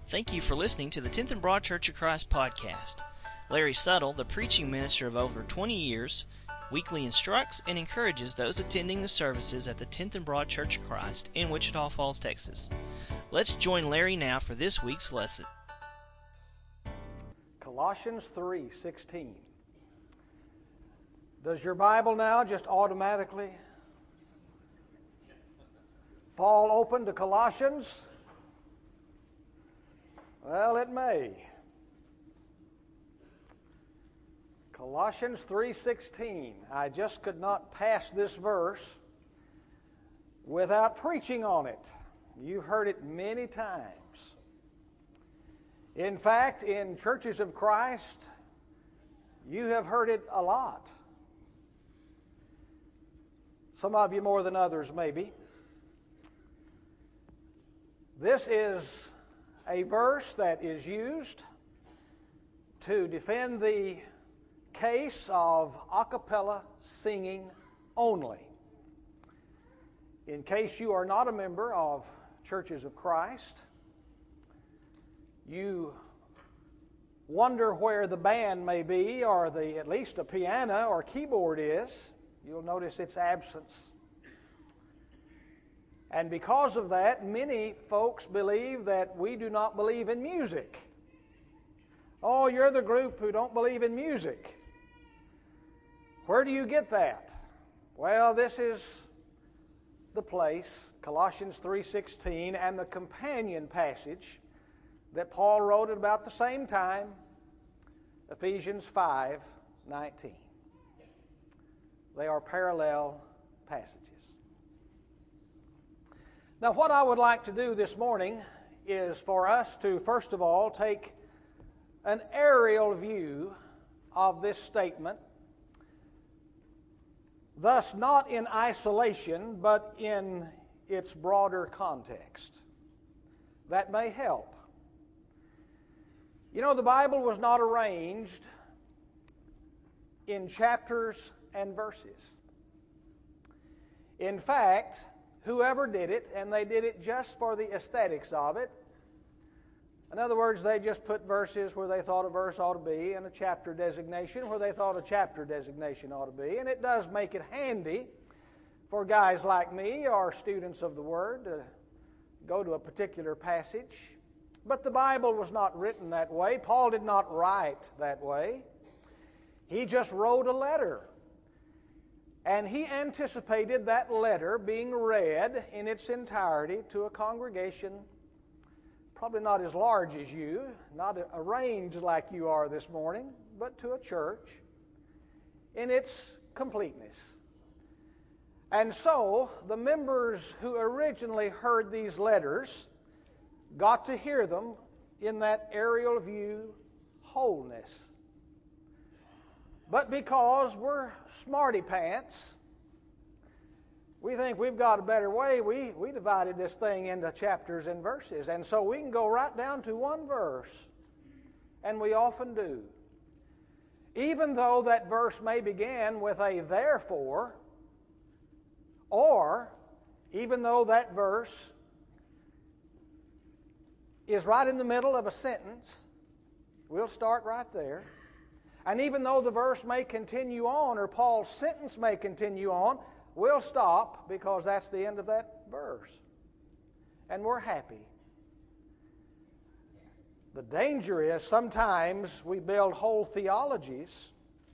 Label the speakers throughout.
Speaker 1: Thank you for listening to the 10th and Broad Church of Christ podcast. Larry Suttle, the preaching minister of over 20 years, weekly instructs and encourages those attending the services at the 10th and Broad Church of Christ in Wichita Falls, Texas. Let's join Larry now for this week's lesson.
Speaker 2: Colossians 3:16. Does your Bible now just automatically fall open to Colossians? Well, it may. Colossians 3:16. I just could not pass this verse without preaching on it. You've heard it many times. In fact, in churches of Christ, you have heard it a lot. Some of you more than others, maybe. This is a verse that is used to defend the case of a cappella singing only. In case you are not a member of Churches of Christ, you wonder where the band may be, or at least a piano or keyboard is. You'll notice its absence. And because of that, many folks believe that we do not believe in music. Oh, you're the group who don't believe in music. Where do you get that? Well, this is the place, Colossians 3:16, and the companion passage that Paul wrote at about the same time, Ephesians 5:19. They are parallel passages. Now, what I would like to do this morning is for us to, first of all, take an aerial view of this statement, thus not in isolation, but in its broader context. That may help. You know, the Bible was not arranged in chapters and verses. In fact, whoever did it, and they did it just for the aesthetics of it. In other words, they just put verses where they thought a verse ought to be, and a chapter designation where they thought a chapter designation ought to be. And it does make it handy for guys like me or students of the Word to go to a particular passage. But the Bible was not written that way. Paul did not write that way. He just wrote a letter. And he anticipated that letter being read in its entirety to a congregation probably not as large as you, not arranged like you are this morning, but to a church in its completeness. And so the members who originally heard these letters got to hear them in that aerial view wholeness. But because we're smarty pants, we think we've got a better way. We divided this thing into chapters and verses. And so we can go right down to one verse. And we often do. Even though that verse may begin with a therefore, or even though that verse is right in the middle of a sentence, we'll start right there. And even though the verse may continue on, or Paul's sentence may continue on, we'll stop because that's the end of that verse. And we're happy. The danger is sometimes we build whole theologies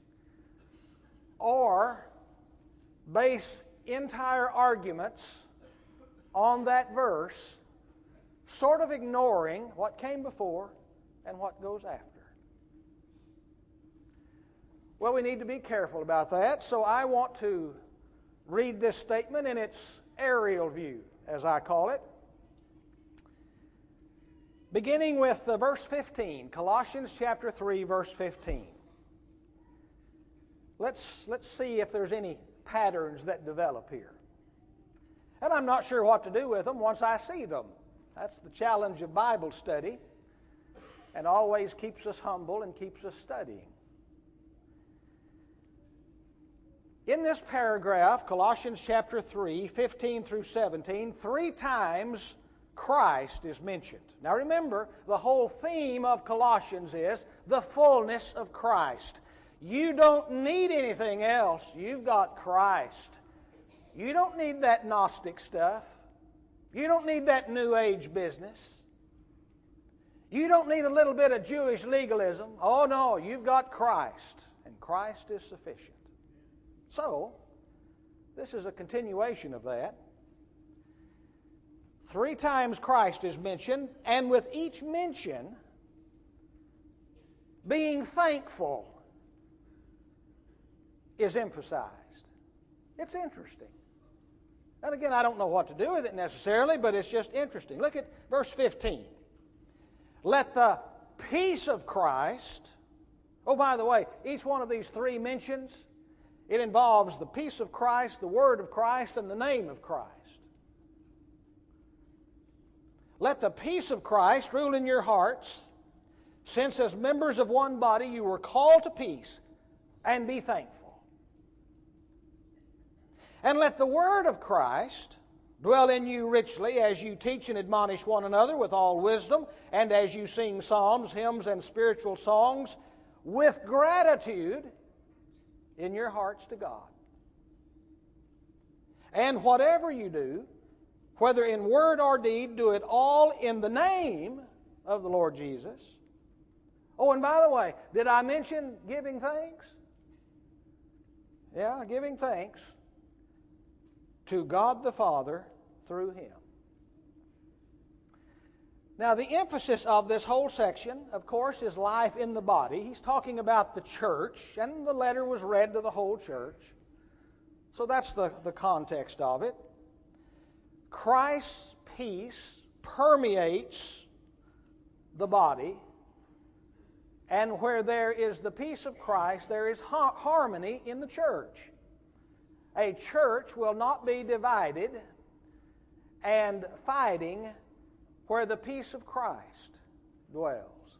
Speaker 2: or base entire arguments on that verse, sort of ignoring what came before and what goes after. Well, we need to be careful about that, so I want to read this statement in its aerial view, as I call it. Beginning with verse 15, Colossians chapter 3, verse 15. Let's see if there's any patterns that develop here. And I'm not sure what to do with them once I see them. That's the challenge of Bible study, and always keeps us humble and keeps us studying. In this paragraph, Colossians chapter 3, 15 through 17, 3 times Christ is mentioned. Now remember, the whole theme of Colossians is the fullness of Christ. You don't need anything else. You've got Christ. You don't need that Gnostic stuff. You don't need that New Age business. You don't need a little bit of Jewish legalism. Oh no, you've got Christ, and Christ is sufficient. So, this is a continuation of that. 3 times Christ is mentioned, and with each mention, being thankful is emphasized. It's interesting. And again, I don't know what to do with it necessarily, but it's just interesting. Look at verse 15. Let the peace of Christ... Oh, by the way, each one of these 3 mentions, it involves the peace of Christ, the word of Christ, and the name of Christ. Let the peace of Christ rule in your hearts, since as members of one body you were called to peace, and be thankful. And let the word of Christ dwell in you richly as you teach and admonish one another with all wisdom, and as you sing psalms, hymns, and spiritual songs with gratitude in your hearts to God. And whatever you do, whether in word or deed, do it all in the name of the Lord Jesus. Oh, and by the way, did I mention giving thanks? Yeah, giving thanks to God the Father through Him. Now, the emphasis of this whole section, of course, is life in the body. He's talking about the church, and the letter was read to the whole church. So that's the context of it. Christ's peace permeates the body, and where there is the peace of Christ, there is harmony in the church. A church will not be divided and fighting where the peace of Christ dwells.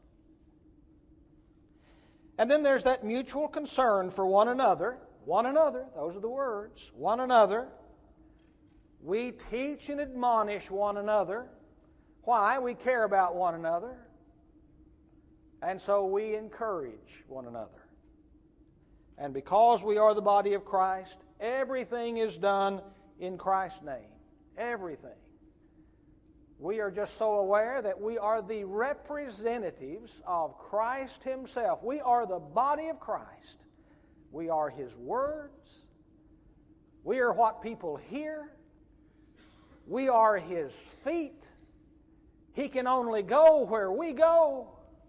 Speaker 2: And then there's that mutual concern for one another. One another, those are the words. One another. We teach and admonish one another. Why? We care about one another. And so we encourage one another. And because we are the body of Christ, everything is done in Christ's name. Everything. We are just so aware that we are the representatives of Christ Himself. We are the body of Christ. We are His words. We are what people hear. We are His feet. He can only go where we go.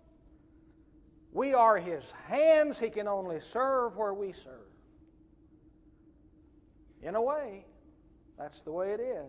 Speaker 2: We are His hands. He can only serve where we serve. In a way, that's the way it is.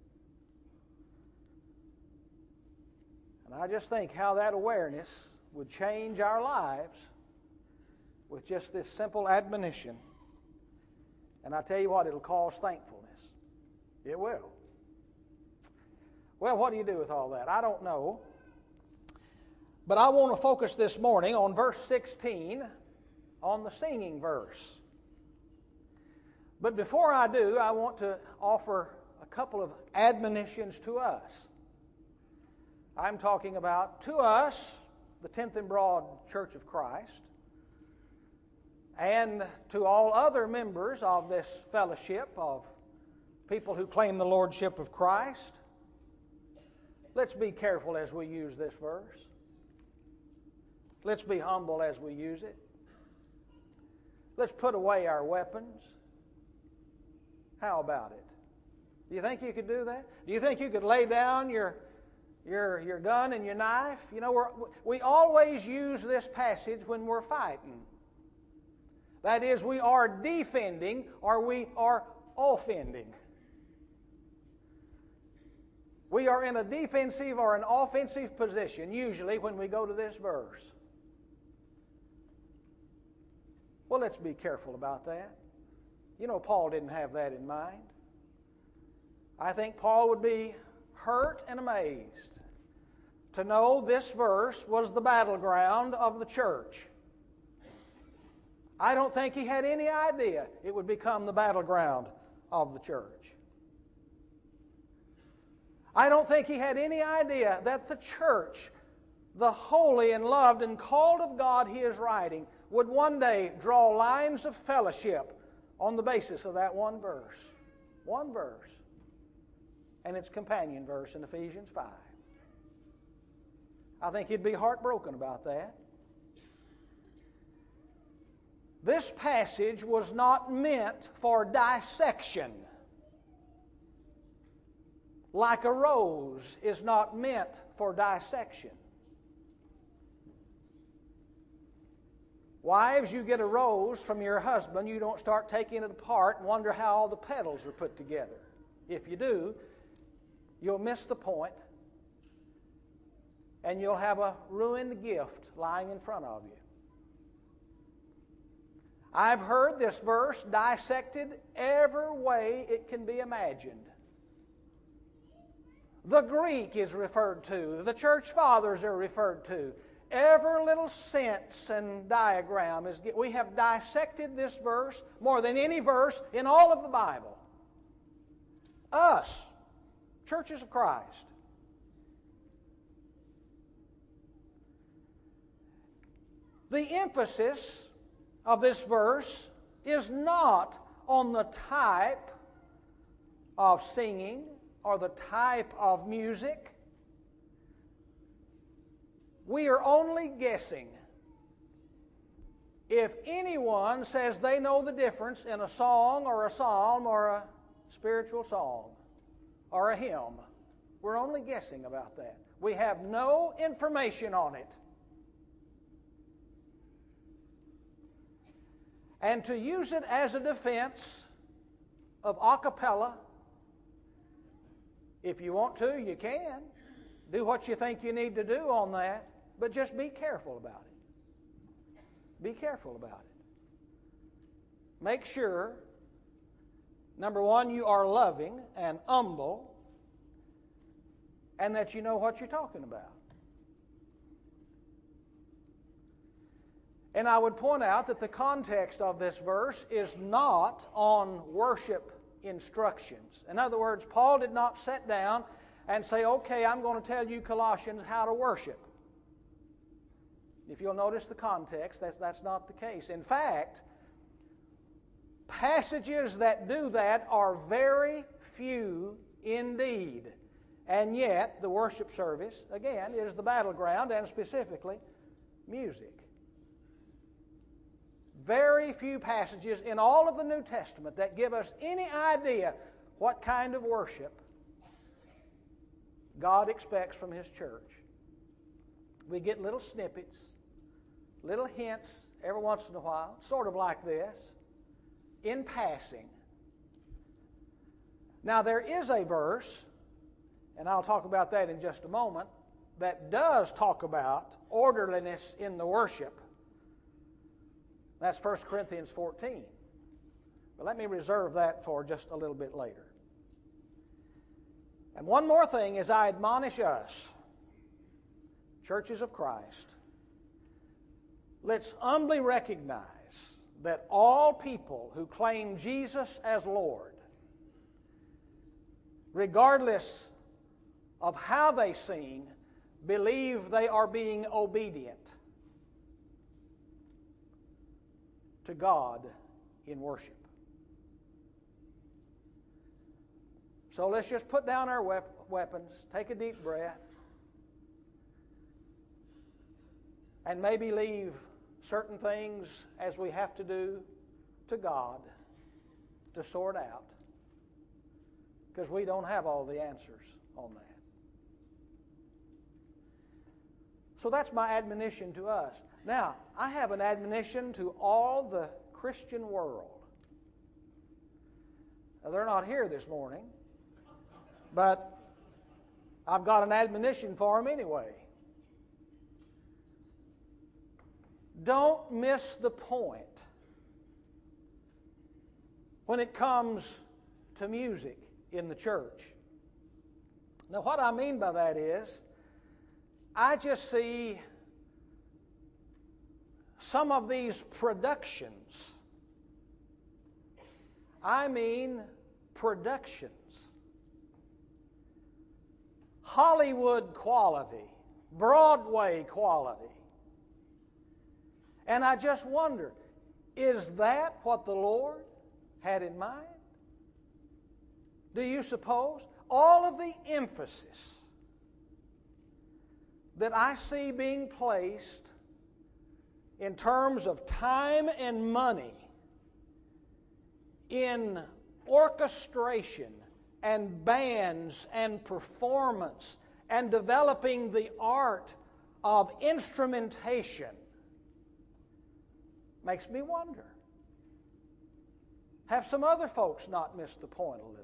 Speaker 2: And I just think how that awareness would change our lives with just this simple admonition. And I tell you what, it'll cause thankfulness. It will. Well, what do you do with all that? I don't know. But I want to focus this morning on verse 16, on the singing verse. But before I do, I want to offer a couple of admonitions to us. I'm talking about to us, the 10th and Broad Church of Christ, and to all other members of this fellowship of people who claim the Lordship of Christ. Let's be careful as we use this verse. Let's be humble as we use it. Let's put away our weapons. How about it? Do you think you could do that? Do you think you could lay down your gun and your knife? You know, we always use this passage when we're fighting. That is, we are defending or we are offending. We are in a defensive or an offensive position, usually, when we go to this verse. Well, let's be careful about that. You know, Paul didn't have that in mind. I think Paul would be hurt and amazed to know this verse was the battleground of the church. I don't think he had any idea it would become the battleground of the church. I don't think he had any idea that the church, the holy and loved and called of God he is writing, would one day draw lines of fellowship on the basis of that one verse. One verse. And its companion verse in Ephesians 5. I think he'd be heartbroken about that. This passage was not meant for dissection. Like a rose is not meant for dissection. Wives, you get a rose from your husband, you don't start taking it apart and wonder how all the petals are put together. If you do, you'll miss the point, and you'll have a ruined gift lying in front of you. I've heard this verse dissected every way it can be imagined. The Greek is referred to. The church fathers are referred to. Every little sense and diagram is. We have dissected this verse more than any verse in all of the Bible. Us, churches of Christ. The emphasis of this verse is not on the type of singing or the type of music. We are only guessing. If anyone says they know the difference in a song or a psalm or a spiritual song or a hymn, we're only guessing about that. We have no information on it. And to use it as a defense of a cappella, if you want to, you can. Do what you think you need to do on that, but just be careful about it. Be careful about it. Make sure, number one, you are loving and humble, and that you know what you're talking about. And I would point out that the context of this verse is not on worship instructions. In other words, Paul did not sit down and say, okay, I'm going to tell you Colossians how to worship. If you'll notice the context, that's not the case. In fact, passages that do that are very few indeed. And yet, the worship service, again, is the battleground, and specifically, music. Very few passages in all of the New Testament that give us any idea what kind of worship God expects from His church. We get little snippets, little hints every once in a while, sort of like this, in passing. Now there is a verse, and I'll talk about that in just a moment, that does talk about orderliness in the worship. That's 1 Corinthians 14. But let me reserve that for just a little bit later. And one more thing as I admonish us, churches of Christ, let's humbly recognize that all people who claim Jesus as Lord, regardless of how they sing, believe they are being obedient to God in worship. So let's just put down our weapons, take a deep breath, and maybe leave certain things as we have to do to God to sort out, because we don't have all the answers on that. So that's my admonition to us. Now, I have an admonition to all the Christian world. Now, they're not here this morning, but I've got an admonition for them anyway. Don't miss the point when it comes to music in the church. Now, what I mean by that is, I just see some of these productions. I mean productions Hollywood quality, Broadway quality. And I just wonder, is that what the Lord had in mind? Do you suppose all of the emphasis that I see being placed in terms of time and money in orchestration and bands and performance and developing the art of instrumentation makes me wonder? Have some other folks not missed the point a little?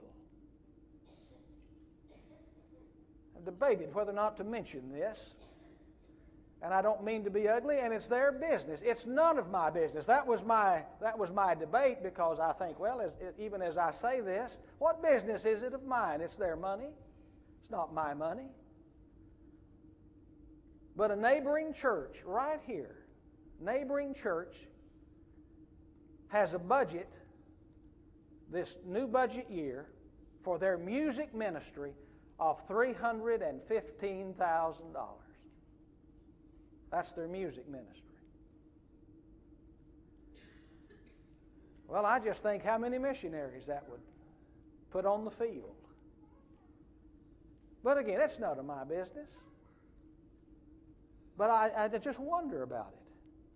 Speaker 2: I've debated whether or not to mention this. And I don't mean to be ugly, and it's their business. It's none of my business. That was my debate, because I think, well, even as I say this, what business is it of mine? It's their money. It's not my money. But a neighboring church right here, neighboring church, has a budget, this new budget year, for their music ministry of $315,000. That's their music ministry. Well, I just think how many missionaries that would put on the field. But again, it's none of my business. But I just wonder about it.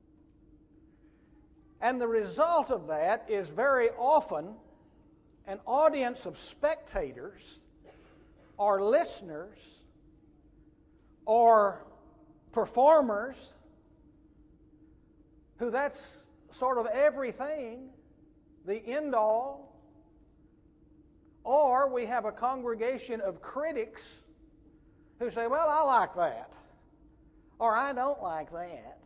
Speaker 2: And the result of that is very often an audience of spectators or listeners or performers who that's sort of everything, the end all. Or we have a congregation of critics who say, well, I like that, or I don't like that.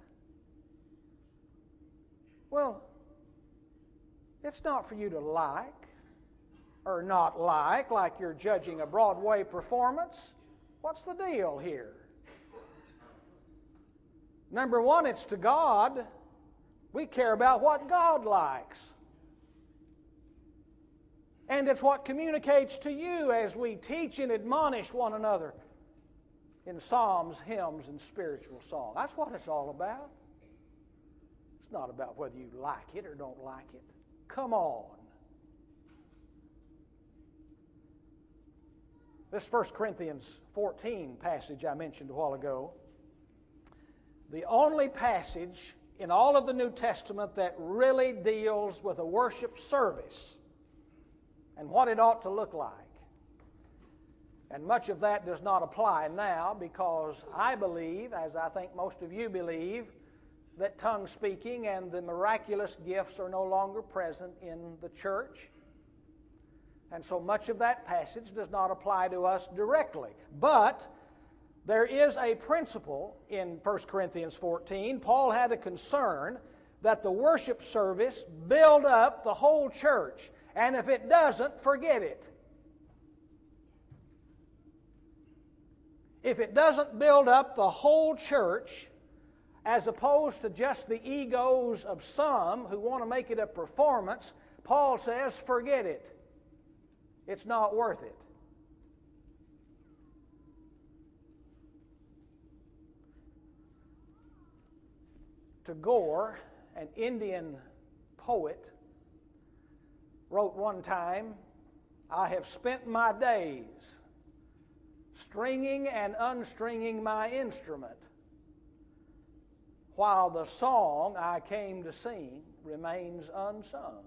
Speaker 2: Well, it's not for you to like or not like you're judging a Broadway performance. What's the deal here? Number one, it's to God. We care about what God likes. And it's what communicates to you as we teach and admonish one another in psalms, hymns, and spiritual song. That's what it's all about. It's not about whether you like it or don't like it. Come on. This 1 Corinthians 14 passage I mentioned a while ago, the only passage in all of the New Testament that really deals with a worship service and what it ought to look like. And much of that does not apply now, because I believe, as I think most of you believe, that tongue speaking and the miraculous gifts are no longer present in the church. And so much of that passage does not apply to us directly. But there is a principle in 1 Corinthians 14. Paul had a concern that the worship service build up the whole church. And if it doesn't, forget it. If it doesn't build up the whole church, as opposed to just the egos of some who want to make it a performance, Paul says, forget it. It's not worth it. Tagore, an Indian poet, wrote one time, I have spent my days stringing and unstringing my instrument, while the song I came to sing remains unsung.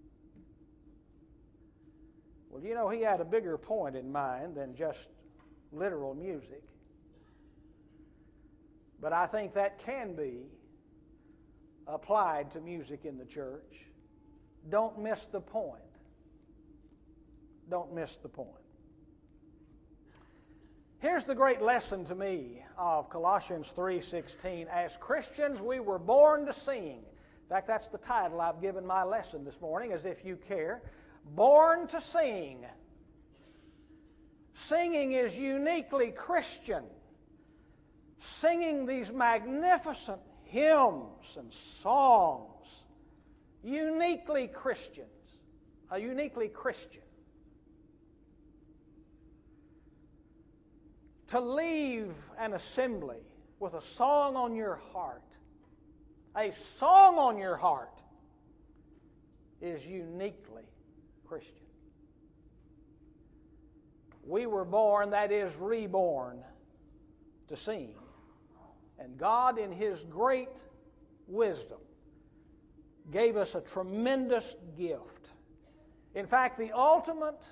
Speaker 2: Well, you know, he had a bigger point in mind than just literal music. But I think that can be applied to music in the church. Don't miss the point. Don't miss the point. Here's the great lesson to me of Colossians 3:16. As Christians, we were born to sing. In fact, that's the title I've given my lesson this morning, as if you care. Born to sing. Singing is uniquely Christian. Singing these magnificent hymns and songs, uniquely Christians, uniquely Christian. to leave an assembly with a song on your heart, a song on your heart, is uniquely Christian. We were born, that is, reborn, to sing. And God, in His great wisdom, gave us a tremendous gift. In fact, the ultimate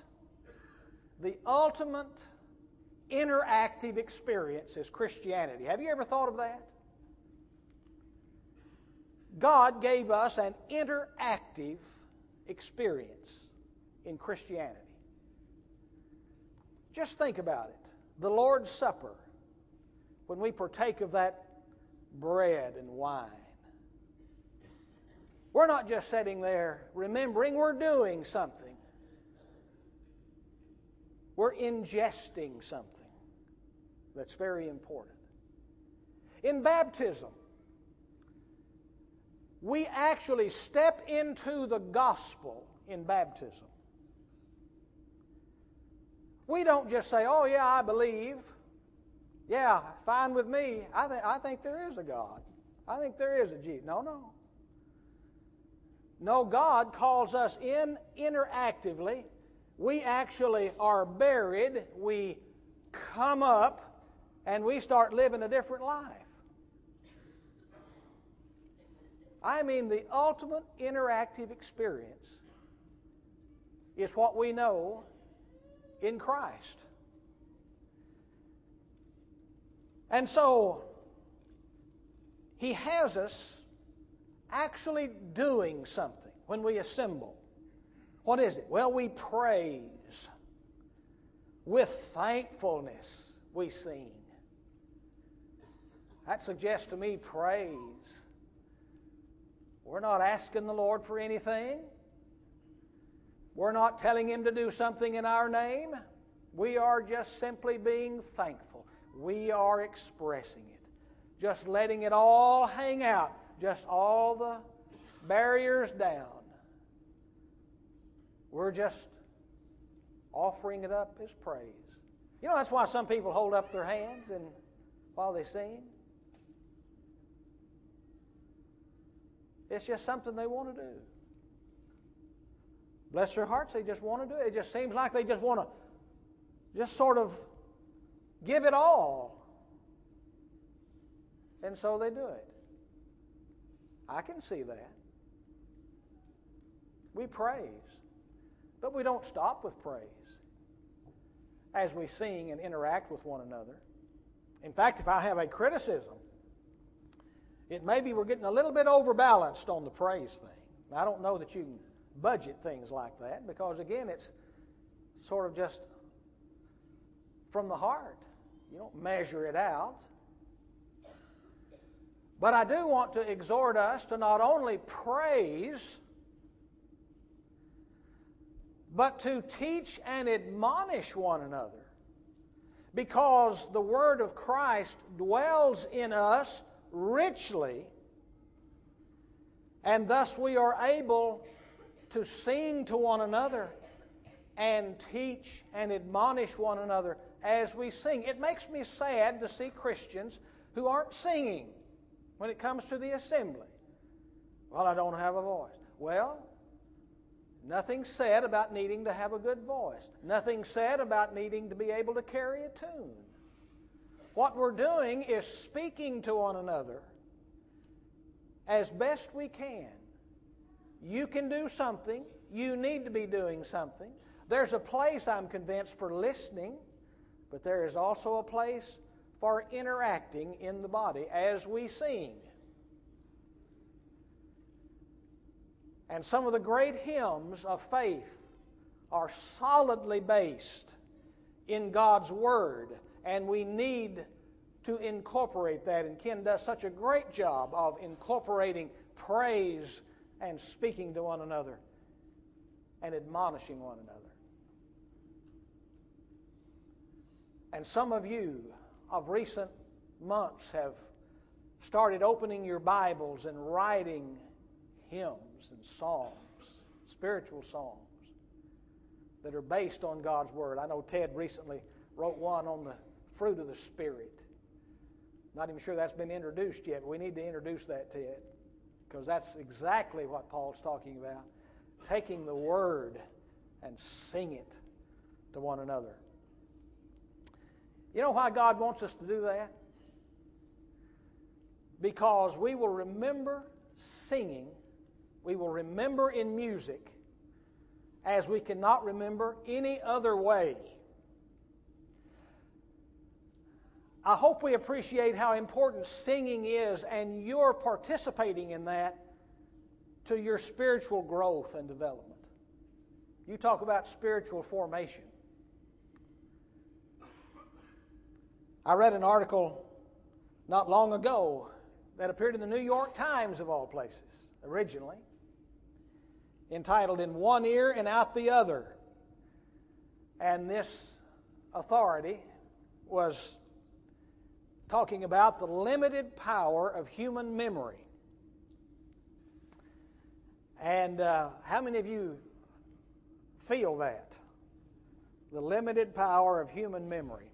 Speaker 2: interactive experience is Christianity. Have you ever thought of that? God gave us an interactive experience in Christianity. Just think about it. The Lord's Supper, when we partake of that bread and wine, we're not just sitting there remembering, we're doing something. We're ingesting something that's very important. In baptism, we actually step into the gospel in baptism. We don't just say, oh yeah, I believe. Yeah, fine with me. I think there is a God. I think there is a Jesus. No. No, God calls us in interactively. We actually are buried. We come up and we start living a different life. I mean, the ultimate interactive experience is what we know in Christ. And so, He has us actually doing something when we assemble. What is it? Well, we praise. With thankfulness, we sing. That suggests to me praise. We're not asking the Lord for anything. We're not telling Him to do something in our name. We are just simply being thankful. We are expressing it. Just letting it all hang out. Just all the barriers down. We're just offering it up as praise. You know, that's why some people hold up their hands while they sing. It's just something they want to do. Bless their hearts, they just want to do it. It just seems like they just want to just sort of give it all. And so they do it. I can see that. We praise. But we don't stop with praise as we sing and interact with one another. In fact, if I have a criticism, it may be we're getting a little bit overbalanced on the praise thing. I don't know that you can budget things like that because, again, it's sort of just from the heart. You don't measure it out. But I do want to exhort us to not only praise, but to teach and admonish one another, because the Word of Christ dwells in us richly, and thus we are able to sing to one another and teach and admonish one another as we sing. It makes me sad to see Christians who aren't singing when it comes to the assembly. Well, I don't have a voice. Well, nothing said about needing to have a good voice. Nothing said about needing to be able to carry a tune. What we're doing is speaking to one another as best we can. You can do something. You need to be doing something. There's a place, I'm convinced, for listening, but there is also a place for interacting in the body as we sing. And some of the great hymns of faith are solidly based in God's Word, and we need to incorporate that. And Ken does such a great job of incorporating praise and speaking to one another and admonishing one another. And some of you of recent months have started opening your Bibles and writing hymns and songs, spiritual songs that are based on God's Word. I know Ted recently wrote one on the fruit of the Spirit. Not even sure that's been introduced yet, but we need to introduce that to it, because that's exactly what Paul's talking about. Taking the Word and sing it to one another. You know why God wants us to do that? Because we will remember singing, we will remember in music, as we cannot remember any other way. I hope we appreciate how important singing is, and you're participating in that to your spiritual growth and development. You talk about spiritual formation. I read an article not long ago that appeared in the New York Times, of all places, originally, entitled "In One Ear and Out the Other." And this authority was talking about the limited power of human memory. And how many of you feel that? The limited power of human memory.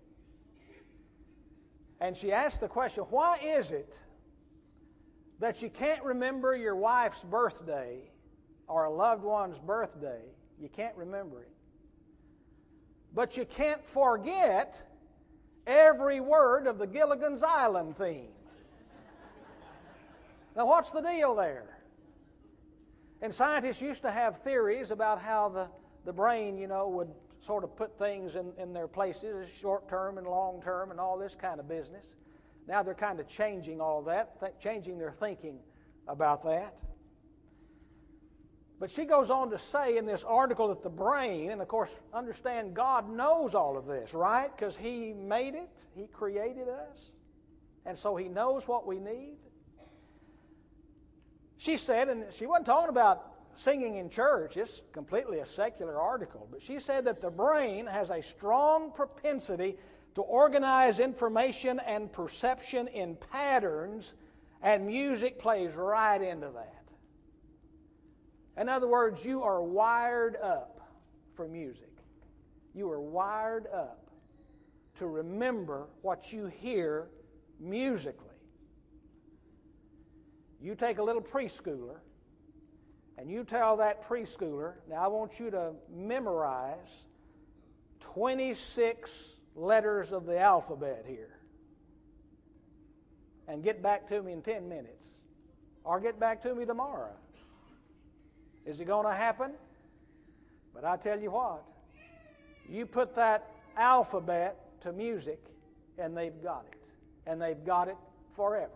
Speaker 2: And she asked the question, why is it that you can't remember your wife's birthday or a loved one's birthday? You can't remember it. But you can't forget every word of the Gilligan's Island theme. Now, what's the deal there? And scientists used to have theories about how the brain, would sort of put things in their places, short term and long term and all this kind of business. Now they're kind of changing all of that, changing their thinking about that. But she goes on to say in this article that the brain, and of course, understand God knows all of this, right? Because He made it, He created us, and so He knows what we need. She said, and she wasn't talking about singing in church, it's completely a secular article, but she said that the brain has a strong propensity to organize information and perception in patterns, and music plays right into that. In other words, you are wired up for music. You are wired up to remember what you hear musically. You take a little preschooler and you tell that preschooler, now I want you to memorize 26 letters of the alphabet here and get back to me in 10 minutes, or get back to me tomorrow. Is it going to happen? But I tell you what, you put that alphabet to music and they've got it. And they've got it forever.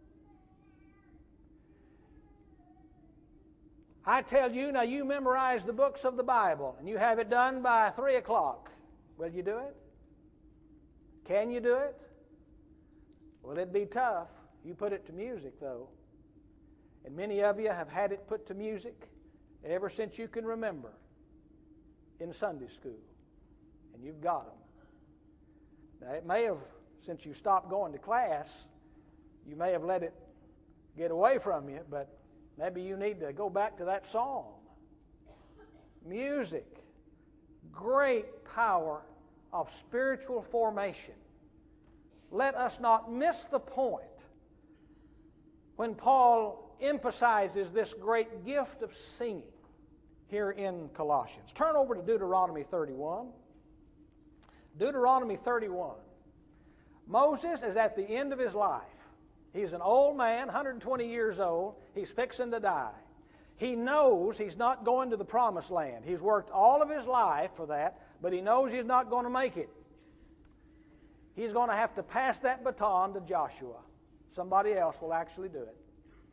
Speaker 2: I tell you, now you memorize the books of the Bible and you have it done by 3 o'clock. Will you do it? Can you do it? Well, it'd be tough. You put it to music, though. And many of you have had it put to music ever since you can remember in Sunday school. And you've got them. Now, it may have, since you stopped going to class, you may have let it get away from you, but maybe you need to go back to that song. Music, great power of spiritual formation. Let us not miss the point when Paul emphasizes this great gift of singing here in Colossians. Turn over to Deuteronomy 31. Deuteronomy 31. Moses is at the end of his life. He's an old man, 120 years old. He's fixing to die. He knows he's not going to the promised land. He's worked all of his life for that, but he knows he's not going to make it. He's going to have to pass that baton to Joshua. Somebody else will actually do it.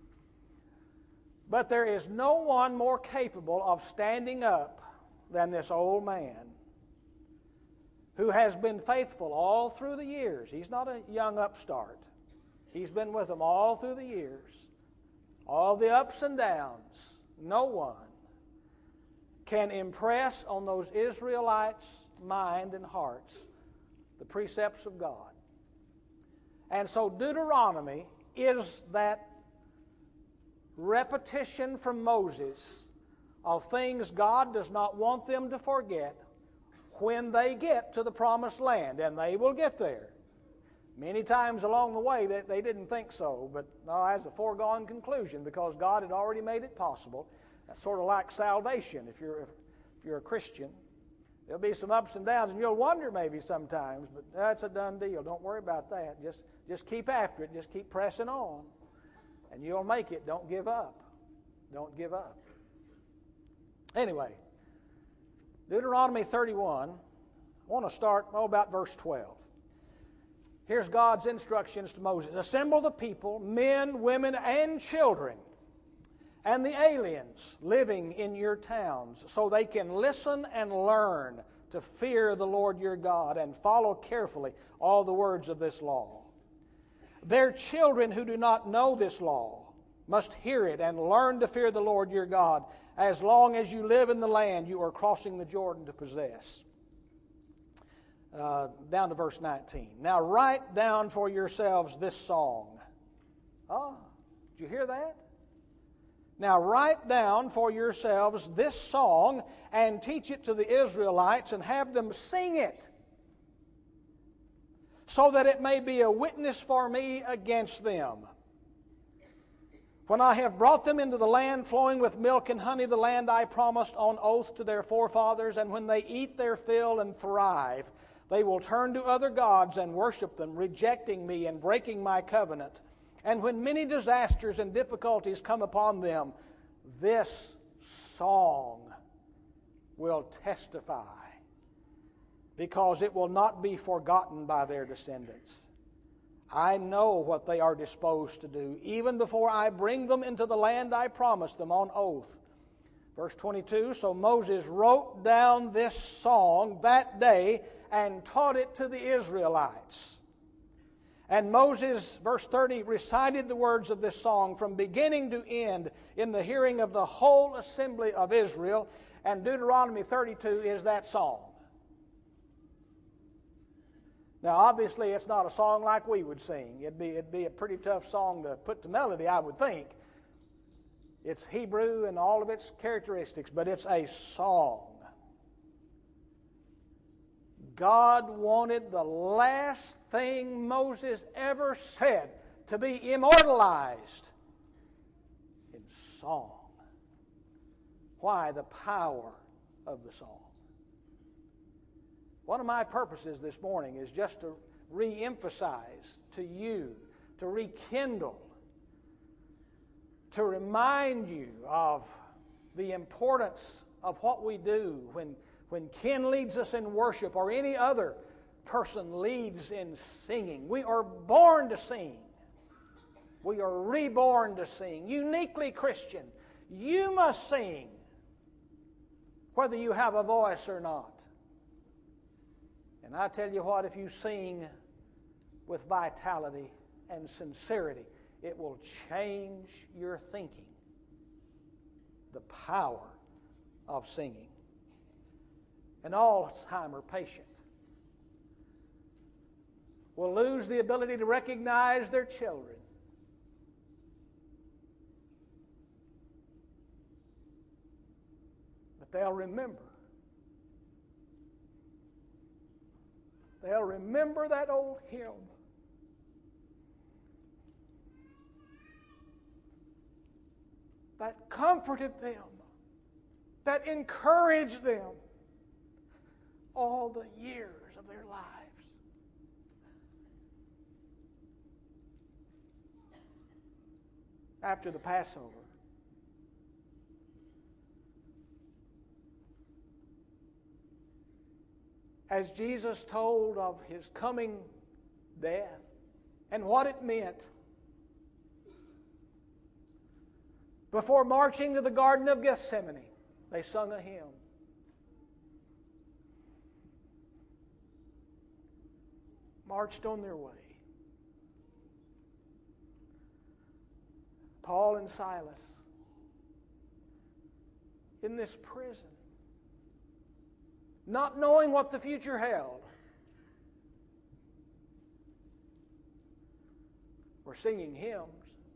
Speaker 2: But there is no one more capable of standing up than this old man who has been faithful all through the years. He's not a young upstart. He's been with them all through the years, all the ups and downs. No one can impress on those Israelites' mind and hearts the precepts of God. And so Deuteronomy is that repetition from Moses of things God does not want them to forget when they get to the promised land, and they will get there. Many times along the way they didn't think so, but no, that's a foregone conclusion because God had already made it possible. That's sort of like salvation. If you're a Christian, there'll be some ups and downs, and you'll wonder maybe sometimes, but that's a done deal. Don't worry about that. Just keep after it. Just keep pressing on, and you'll make it. Don't give up. Don't give up. Anyway, Deuteronomy 31, I want to start about verse 12. Here's God's instructions to Moses. Assemble the people, men, women, and children, and the aliens living in your towns, so they can listen and learn to fear the Lord your God and follow carefully all the words of this law. Their children who do not know this law must hear it and learn to fear the Lord your God as long as you live in the land you are crossing the Jordan to possess. Down to verse 19. Now write down for yourselves this song. Oh, did you hear that? Now write down for yourselves this song and teach it to the Israelites and have them sing it, so that it may be a witness for me against them. When I have brought them into the land flowing with milk and honey, the land I promised on oath to their forefathers, and when they eat their fill and thrive, they will turn to other gods and worship them, rejecting me and breaking my covenant. And when many disasters and difficulties come upon them, this song will testify, because it will not be forgotten by their descendants. I know what they are disposed to do, even before I bring them into the land I promised them on oath. Verse 22, so Moses wrote down this song that day and taught it to the Israelites. And Moses, verse 30, recited the words of this song from beginning to end in the hearing of the whole assembly of Israel. And Deuteronomy 32 is that song. Now, obviously, it's not a song like we would sing. It'd be a pretty tough song to put to melody, I would think. It's Hebrew and all of its characteristics, but it's a song. God wanted the last thing Moses ever said to be immortalized in song. Why? The power of the song. One of my purposes this morning is just to re-emphasize to you, to rekindle, to remind you of the importance of what we do when Ken leads us in worship or any other person leads in singing. We are born to sing. We are reborn to sing. Uniquely Christian. You must sing, whether you have a voice or not. And I tell you what, if you sing with vitality and sincerity, it will change your thinking. The power of singing. An Alzheimer's patient will lose the ability to recognize their children. But they'll remember. They'll remember that old hymn. That comforted them, that encouraged them all the years of their lives. After the Passover, as Jesus told of his coming death and what it meant, before marching to the Garden of Gethsemane, they sung a hymn. Marched on their way. Paul and Silas in this prison, not knowing what the future held, were singing hymns.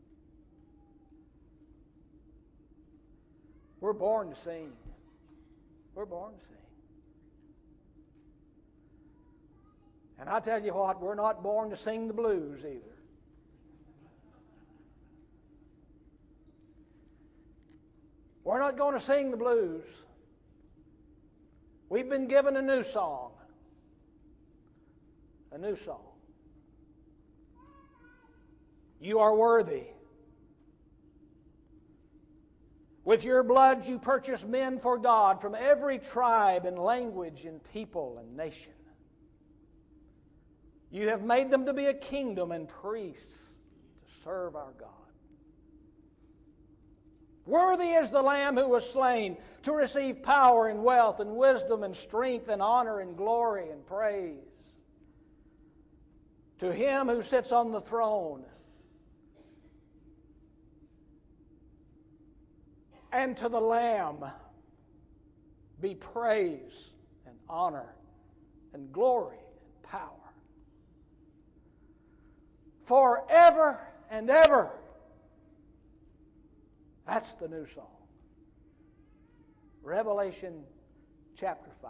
Speaker 2: We're born to sing. We're born to sing. And I tell you what, we're not born to sing the blues either. We're not going to sing the blues. We've been given a new song. A new song. You are worthy. With your blood you purchased men for God from every tribe and language and people and nation. You have made them to be a kingdom and priests to serve our God. Worthy is the Lamb who was slain to receive power and wealth and wisdom and strength and honor and glory and praise. To Him who sits on the throne and to the Lamb be praise and honor and glory and power forever and ever. That's the new song. Revelation chapter 5.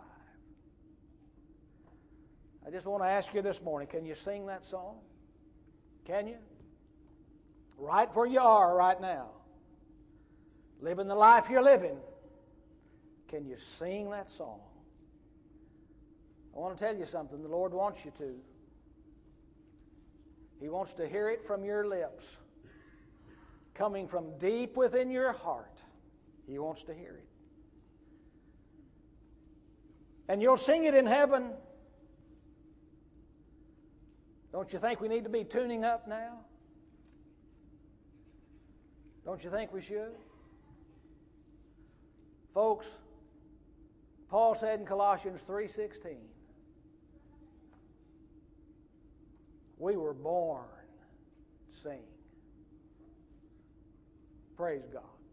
Speaker 2: I just want to ask you this morning, can you sing that song? Can you? Right where you are right now. Living the life you're living. Can you sing that song? I want to tell you something. The Lord wants you to. He wants to hear it from your lips. Coming from deep within your heart. He wants to hear it. And you'll sing it in heaven. Don't you think we need to be tuning up now? Don't you think we should? Folks, Paul said in Colossians 3:16, we were born to sing. Praise God.